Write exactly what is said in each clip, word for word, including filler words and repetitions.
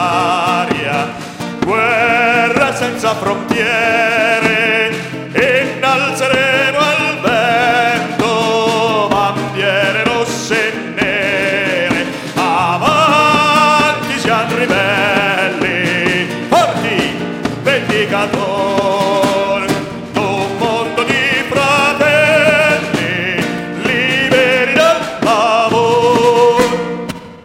l'aria, guerra senza frontiere, innalzeremo al vento bandiere rosse e nere. Avanti siamo ribelli, forti vendicatori d'un mondo di fratelli liberi dal lavoro.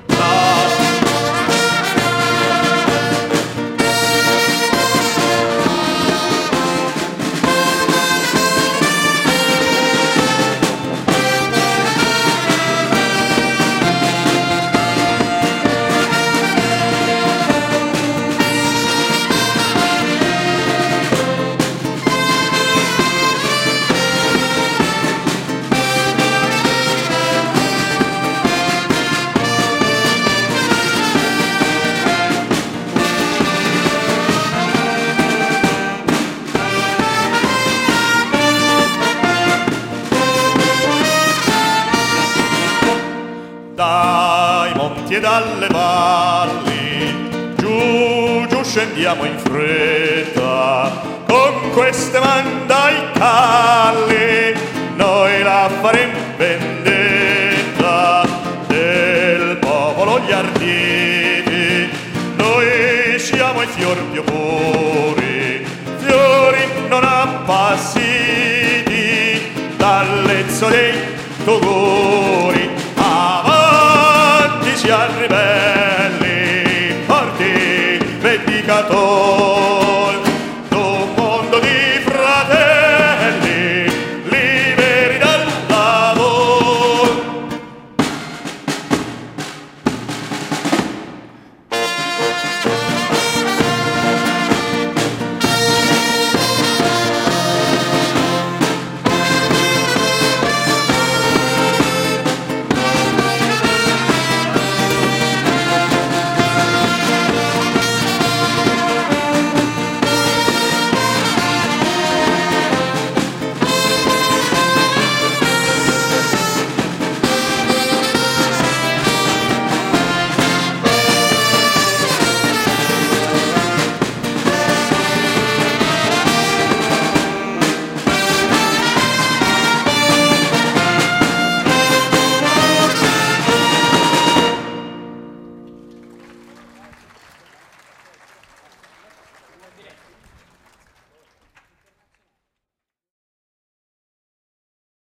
Dai monti e dalle valli, giù, giù scendiamo in fretta, con queste man dai calli, noi la faremo vendetta del popolo gli arditi. Noi siamo i fior più puri, fiori non appassiti dall'ezzo dei tuguri. Siamo ribelli, forti vendicatori.